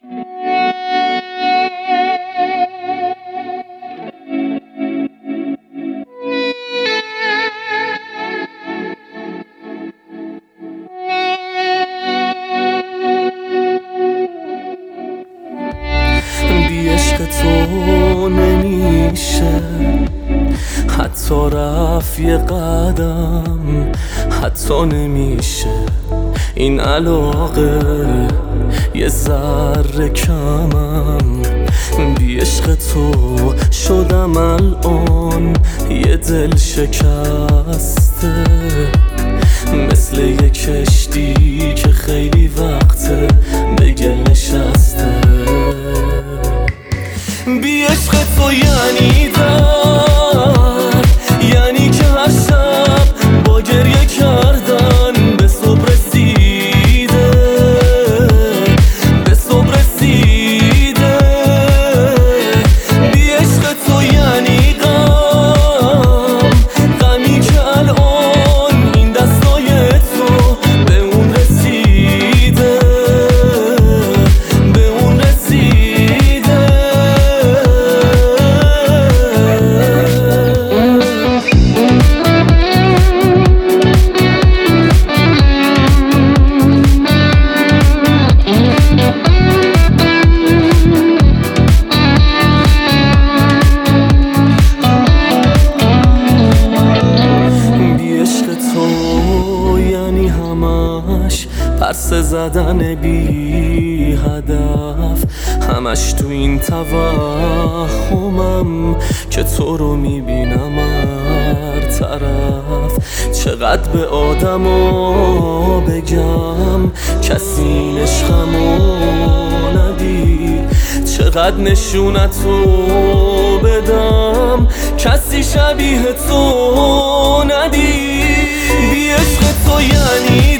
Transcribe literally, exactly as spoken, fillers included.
بی عشق تو نمیشه حتی رفت یه قدم، حتی نمیشه این علاقه یه ذره کمم. بی عشق تو شدم الان یه دل شکسته، مثل یه کشتی که خیلی وقته به گل نشسته. بی عشق تو یعنی درد، یعنی که هر شب با گریه کردن به صبح رسیده، به صبح رسیده. بی عشق تو یعنی غم، غمی که الان این دستای تو به اون رسیده، به اون رسیده. پرسه زدن بی هدف، همش تو این توهمم که تو رو میبینم هر طرف. چقدر به آدما بگم کسی این عشقمو ندید، چقدر نشونتو بدم کسی شبیه تو ندید. بی عشق تو یعنی